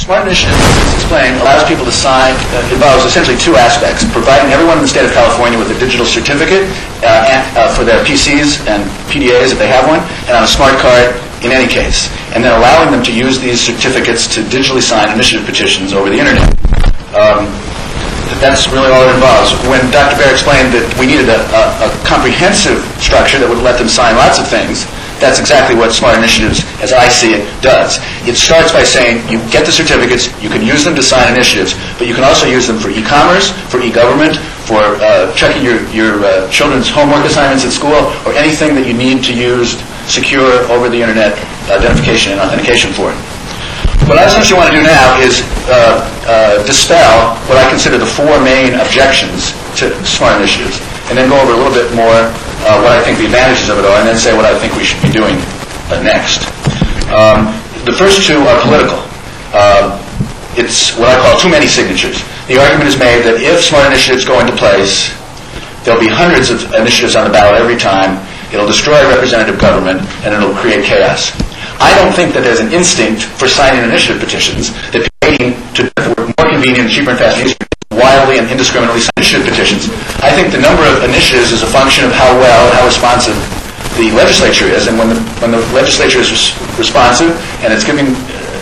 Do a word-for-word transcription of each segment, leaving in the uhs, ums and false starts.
Smart Initiative, as explained, allows people to sign, uh, involves essentially two aspects: providing everyone in the state of California with a digital certificate uh, and, uh, for their P Cs and P D As if they have one, and on a smart card in any case, and then allowing them to use these certificates to digitally sign initiative petitions over the internet. Um, that's really all it involves. When Doctor Baer explained that we needed a, a, a comprehensive structure that would let them sign lots of things, that's exactly what Smart Initiatives, as I see it, does. It starts by saying you get the certificates, you can use them to sign initiatives, but you can also use them for e-commerce, for e-government, for uh, checking your, your uh, children's homework assignments at school, or anything that you need to use secure over the internet identification and authentication for it. What I essentially want to do now is uh, uh, dispel what I consider the four main objections to Smart Initiatives, and then go over a little bit more Uh, what I think the advantages of it are, and then say what I think we should be doing uh, next. Um, the first two are political. Uh, it's what I call too many signatures. The argument is made that if Smart Initiatives go into place, there'll be hundreds of initiatives on the ballot every time. It'll destroy representative government, and it'll create chaos. I don't think that there's an instinct for signing initiative petitions that waiting to more convenient, cheaper, and faster wildly and indiscriminately signed initiative petitions. I think the number of initiatives is a function of how well and how responsive the legislature is, and when the when the legislature is res- responsive and it's giving,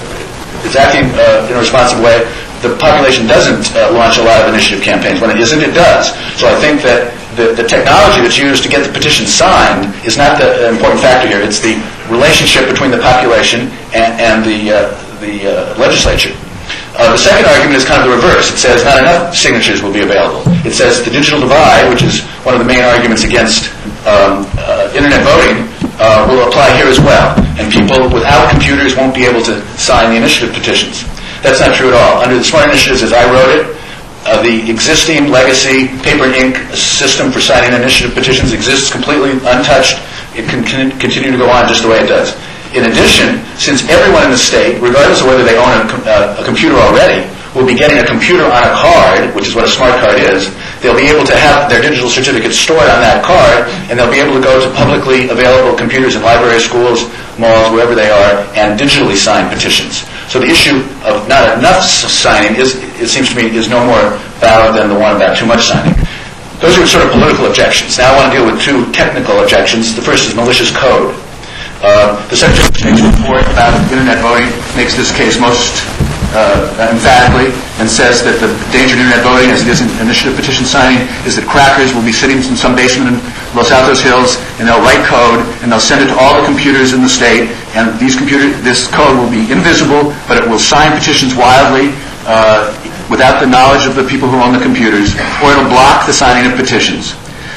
uh, it's acting uh, in a responsive way, the population doesn't uh, launch a lot of initiative campaigns. When it isn't, it does. So I think that the, the technology that's used to get the petition signed is not the uh, important factor here. It's the relationship between the population and, and the uh, the uh, legislature. Uh, the second argument is kind of the reverse. It says not enough signatures will be available. It says the digital divide, which is one of the main arguments against um, uh, internet voting, uh, will apply here as well. And people without computers won't be able to sign the initiative petitions. That's not true at all. Under the Smart Initiatives, as I wrote it, uh, the existing legacy paper and ink system for signing initiative petitions exists completely untouched. It can con- continue to go on just the way it does. In addition, since everyone in the state, regardless of whether they own a, com- uh, a computer already, will be getting a computer on a card, which is what a smart card is, they'll be able to have their digital certificates stored on that card, and they'll be able to go to publicly available computers in libraries, schools, malls, wherever they are, and digitally sign petitions. So the issue of not enough signing, is, it seems to me, is no more valid than the one about too much signing. Those are sort of political objections. Now I want to deal with two technical objections. The first is malicious code. Uh, the Secretary of State's report about internet voting makes this case most uh, emphatically, and says that the danger in internet voting, as it is in initiative petition signing, is that crackers will be sitting in some basement in Los Altos Hills, and they'll write code, and they'll send it to all the computers in the state, and these computer, this code will be invisible, but it will sign petitions wildly uh, without the knowledge of the people who own the computers, or it'll block the signing of petitions.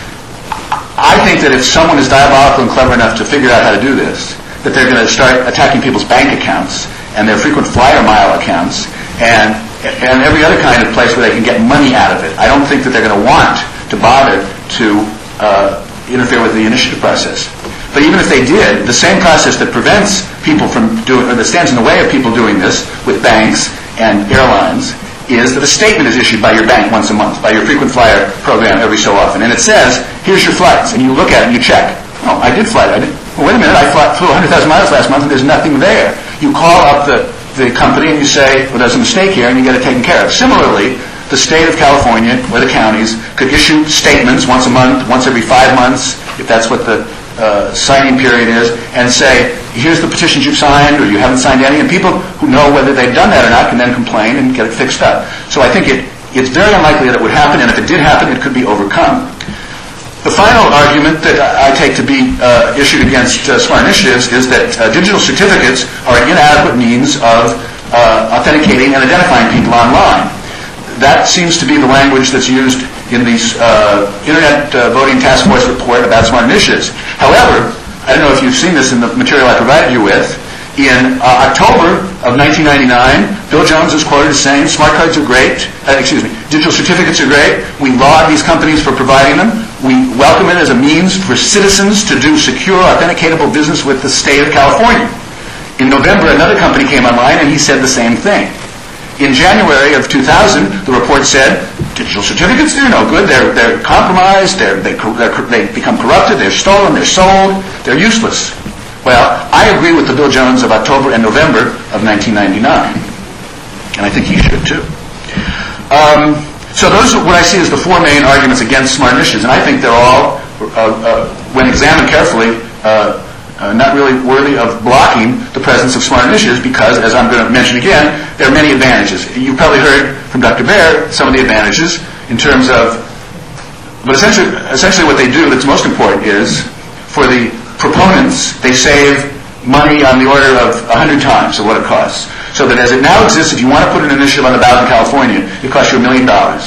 I think that if someone is diabolical and clever enough to figure out how to do this, that they're going to start attacking people's bank accounts and their frequent flyer mile accounts and and every other kind of place where they can get money out of it. I don't think that they're going to want to bother to uh, interfere with the initiative process. But even if they did, the same process that prevents people from doing, or that stands in the way of people doing this with banks and airlines, is that a statement is issued by your bank once a month, by your frequent flyer program every so often. And it says, here's your flights. And you look at it and you check. Oh, I did fly. I did. Well, wait a minute. I flew one hundred thousand miles last month and there's nothing there. You call up the, the company and you say, well, there's a mistake here, and you get it taken care of. Similarly, the state of California, or the counties, could issue statements once a month, once every five months, if that's what the uh, signing period is, and say, here's the petitions you've signed, or you haven't signed any, and people who know whether they've done that or not can then complain and get it fixed up. So I think it, it's very unlikely that it would happen, and if it did happen, it could be overcome. The final argument that I take to be uh, issued against uh, Smart Initiatives is that uh, digital certificates are an inadequate means of uh, authenticating and identifying people online. That seems to be the language that's used in the uh, Internet uh, Voting Task Force report about Smart Initiatives. However, I don't know if you've seen this in the material I provided you with. In uh, October of nineteen ninety-nine, Bill Jones is quoted as saying, smart cards are great, uh, excuse me, digital certificates are great. We laud these companies for providing them. We welcome it as a means for citizens to do secure, authenticatable business with the state of California. In November, another company came online and he said the same thing. In January of two thousand, the report said, digital certificates, they're no good, they're, they're compromised, they're, they, they're, they become corrupted, they're stolen, they're sold, they're useless. Well, I agree with the Bill Jones of October and November of nineteen ninety-nine. and I think he should too. Um, so those are what I see as the four main arguments against smart initiatives, and I think they're all, uh, uh, when examined carefully, uh, uh, not really worthy of blocking the presence of smart initiatives because, as I'm going to mention again, there are many advantages. You've probably heard from Doctor Baer some of the advantages in terms of, but essentially, essentially what they do that's most important is, for the proponents, they save money on the order of a hundred times of what it costs. So that as it now exists, if you want to put an initiative on the ballot in California, it costs you a million dollars.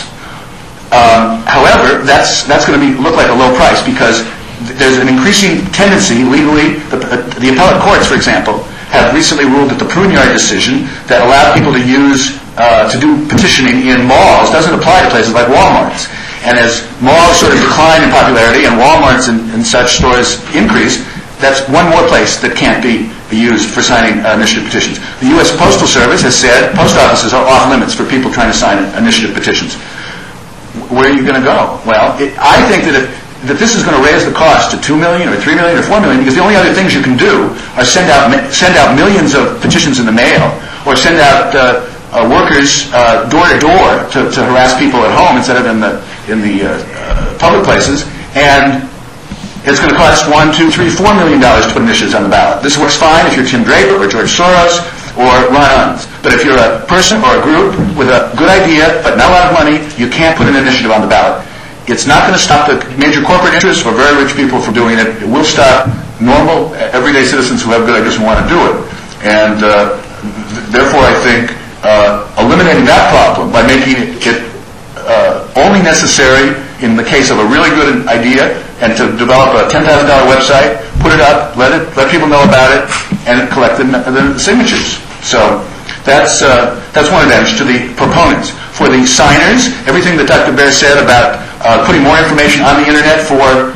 Um, however, that's that's going to be look like a low price because th- there's an increasing tendency legally. The, uh, the appellate courts, for example, have recently ruled that the Pruneyard decision that allowed people to use uh, to do petitioning in malls doesn't apply to places like Walmart's. And as malls sort of decline in popularity and Walmart's and, and such stores increase, that's one more place that can't be used for signing uh, initiative petitions. The U S Postal Service has said post offices are off limits for people trying to sign initiative petitions. Where are you going to go? Well, it, I think that if, that this is going to raise the cost to two million dollars or three million dollars or four million dollars because the only other things you can do are send out send out millions of petitions in the mail or send out uh, uh, workers uh, door to door to to harass people at home instead of in the in the uh, uh, public places, and it's going to cost one, two, three, four million dollars to put initiatives on the ballot. This works fine if you're Tim Draper or George Soros or Ron Unz. But if you're a person or a group with a good idea but not a lot of money, you can't put an initiative on the ballot. It's not going to stop the major corporate interests or very rich people from doing it. It will stop normal, everyday citizens who have good ideas and want to do it. And uh, th- therefore, I think uh, eliminating that problem by making it, it uh, only necessary in the case of a really good idea and to develop a ten thousand dollars website, put it up, let it, let people know about it, and collect the, the signatures. So that's uh, that's one advantage to the proponents. For the signers, everything that Doctor Baer said about uh, putting more information on the internet for uh,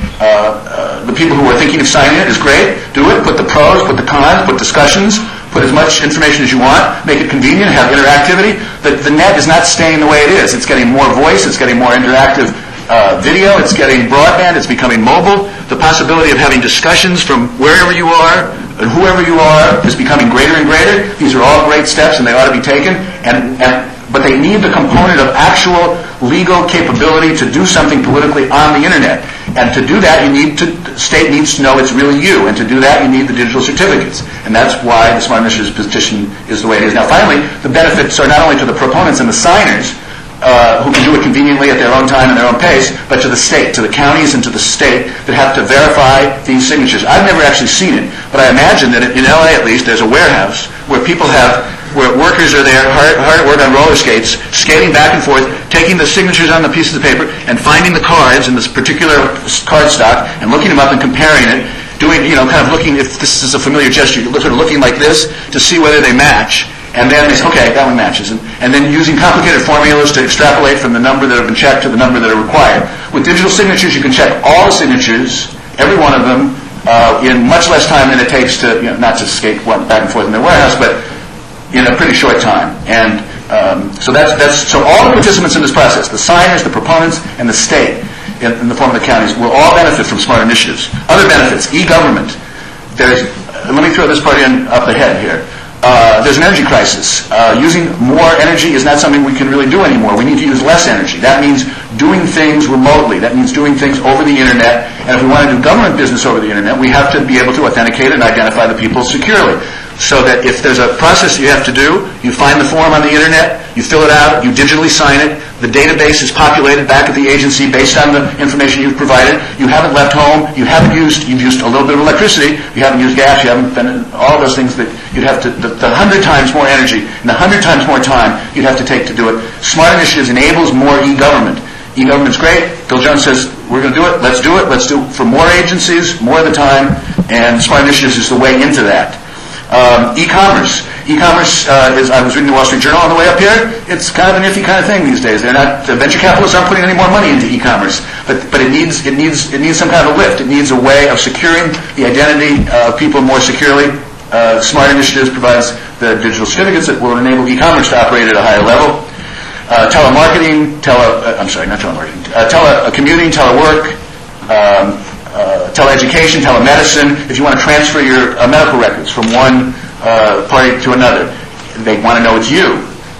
uh, the people who are thinking of signing it is great. Do it. Put the pros, put the cons, put discussions, put as much information as you want, make it convenient, have interactivity. The, the net is not staying the way it is. It's getting more voice, it's getting more interactive uh, video, it's getting broadband, it's becoming mobile. The possibility of having discussions from wherever you are and whoever you are is becoming greater and greater. These are all great steps and they ought to be taken. And, and but they need the component of actual legal capability to do something politically on the internet. And to do that, you need to, the state needs to know it's really you. And to do that, you need the digital certificates. And that's why the Smart Initiatives petition is the way it is. Now, finally, the benefits are not only to the proponents and the signers, uh, who can do it conveniently at their own time and their own pace, but to the state, to the counties and to the state that have to verify these signatures. I've never actually seen it, but I imagine that in L A at least, there's a warehouse where people have where workers are there, hard, hard at work on roller skates, skating back and forth, taking the signatures on the pieces of paper, and finding the cards in this particular card stock, and looking them up and comparing it, doing, you know, kind of looking, if this is a familiar gesture, you're sort of looking like this to see whether they match, and then they say, okay, that one matches, and, and then using complicated formulas to extrapolate from the number that have been checked to the number that are required. With digital signatures, you can check all the signatures, every one of them, uh, in much less time than it takes to, you know, not to skate one back and forth in their warehouse, but in a pretty short time. And um, so that's that's so all the participants in this process, the signers, the proponents, and the state in, in the form of the counties, will all benefit from smart initiatives. Other benefits, e-government. There's uh, let me throw this part in up ahead here. Uh, there's an energy crisis. Uh, using more energy is not something we can really do anymore. We need to use less energy. That means doing things remotely. That means doing things over the internet. And if we want to do government business over the internet, we have to be able to authenticate and identify the people securely. So that if there's a process you have to do, you find the form on the internet, you fill it out, you digitally sign it, the database is populated back at the agency based on the information you've provided, you haven't left home, you haven't used, you've used a little bit of electricity, you haven't used gas, you haven't been, all those things that you'd have to, the, the hundred times more energy and the hundred times more time you'd have to take to do it. Smart Initiatives enables more e-government. E-government's great. Bill Jones says, we're going to do it, let's do it, let's do it for more agencies, more of the time, and Smart Initiatives is the way into that. Um, e-commerce. E-commerce uh, is, I was reading the Wall Street Journal on the way up here, it's kind of an iffy kind of thing these days. They're not, the venture capitalists aren't putting any more money into e-commerce, but, but it needs, it needs, it needs some kind of a lift. It needs a way of securing the identity of people more securely. Uh, Smart Initiatives provides the digital certificates that will enable e-commerce to operate at a higher level. Uh, telemarketing, tele, uh, I'm sorry, not telemarketing, uh, tele, uh, commuting, telework, um, Uh, teleeducation, telemedicine. If you want to transfer your uh, medical records from one uh, party to another, they want to know it's you.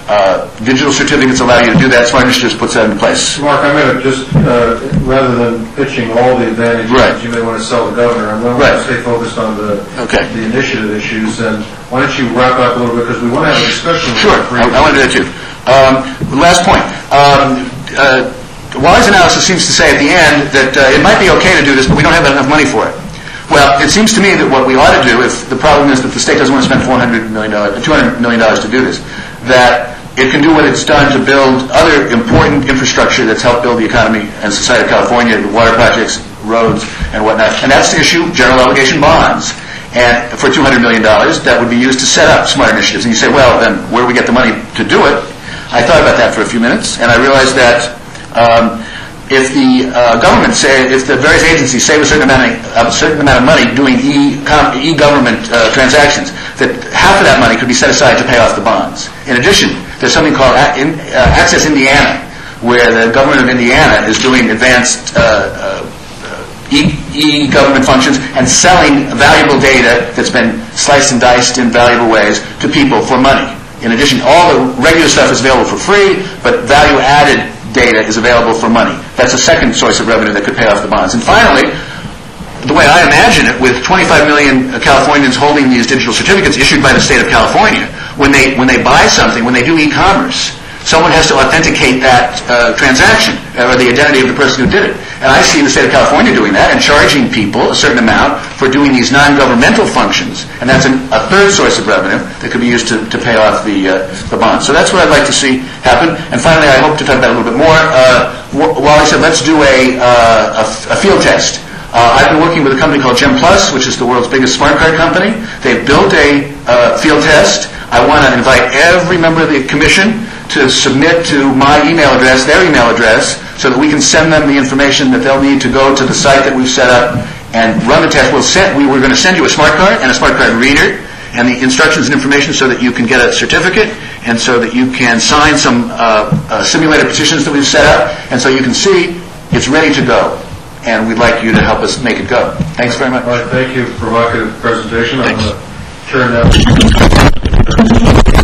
uh, digital certificates allow you to do that. Smart Initiatives puts that in place. Mark, I'm going to just, uh, rather than pitching all the advantages right. you may want to sell the governor, I'm going right. to stay focused on the okay. the initiative issues. And why don't you wrap up a little bit, because we want to have a discussion. Sure, I, I want to do that too. Um, last point. Um, uh, Wally's analysis seems to say at the end that uh, it might be okay to do this, but we don't have enough money for it. Well, it seems to me that what we ought to do, if the problem is that the state doesn't want to spend four hundred million dollars, two hundred million dollars to do this, that it can do what it's done to build other important infrastructure that's helped build the economy and society of California, the water projects, roads, and whatnot. And that's to issue general obligation bonds. And for two hundred million dollars, that would be used to set up smart initiatives. And you say, well, then where do we get the money to do it? I thought about that for a few minutes, and I realized that um, if the uh, government say, if the various agencies save a certain amount of, a certain amount of money doing e, com, e-government uh, transactions, that half of that money could be set aside to pay off the bonds. In addition, there's something called a, in, uh, Access Indiana, where the government of Indiana is doing advanced uh, uh, e, e-government functions and selling valuable data that's been sliced and diced in valuable ways to people for money. In addition, all the regular stuff is available for free, but value-added data is available for money. That's a second source of revenue that could pay off the bonds. And finally, the way I imagine it, with twenty-five million Californians holding these digital certificates issued by the state of California, when they when they buy something, when they do e-commerce, someone has to authenticate that uh, transaction or the identity of the person who did it. And I see the state of California doing that and charging people a certain amount for doing these non-governmental functions, and that's an, a third source of revenue that could be used to, to pay off the uh, the bonds. So that's what I'd like to see happen. And finally, I hope to talk about it a little bit more. Uh, Wally said, let's do a, uh, a, a field test. Uh, I've been working with a company called Gem Plus, which is the world's biggest smart card company. They've built a uh, field test. I want to invite every member of the commission to submit to my email address, their email address, so that we can send them the information that they'll need to go to the site that we've set up and run the test. We'll send, we were going to send you a smart card and a smart card reader and the instructions and information so that you can get a certificate and so that you can sign some uh, uh, simulated petitions that we've set up, and so you can see it's ready to go. And we'd like you to help us make it go. Thanks very much. All right, thank you. Provocative presentation. Thanks. I'm going to turn now.